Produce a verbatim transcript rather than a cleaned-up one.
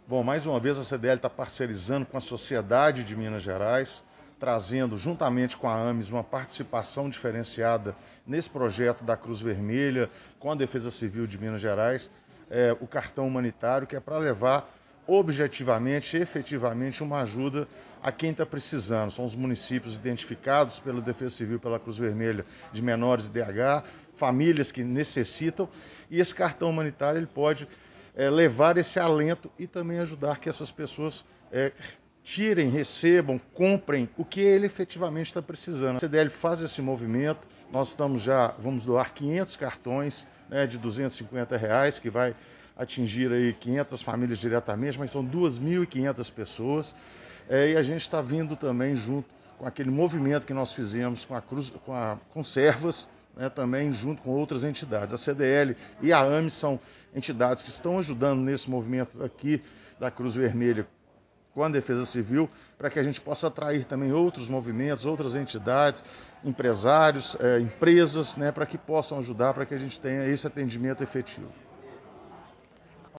Bom, mais uma vez a C D L está parcerizando com a sociedade de Minas Gerais, trazendo juntamente com a AMES uma participação diferenciada nesse projeto da Cruz Vermelha, com a Defesa Civil de Minas Gerais, é, o cartão humanitário, que é para levar objetivamente, efetivamente, uma ajuda a quem está precisando. São os municípios identificados pela Defesa Civil e pela Cruz Vermelha de menores de I D H, famílias que necessitam, e esse cartão humanitário ele pode é, levar esse alento e também ajudar que essas pessoas é, tirem, recebam, comprem o que ele efetivamente está precisando. A C D L faz esse movimento, nós estamos já, vamos doar quinhentos cartões, né, de duzentos e cinquenta reais, que vai atingir aí quinhentas famílias diretamente, mas são duas mil e quinhentas pessoas, é, e a gente está vindo também junto com aquele movimento que nós fizemos com a Cruz, com a Conservas, né, também junto com outras entidades. A C D L e a AMES são entidades que estão ajudando nesse movimento aqui da Cruz Vermelha com a Defesa Civil, para que a gente possa atrair também outros movimentos, outras entidades, empresários, é, empresas, né, para que possam ajudar, para que a gente tenha esse atendimento efetivo.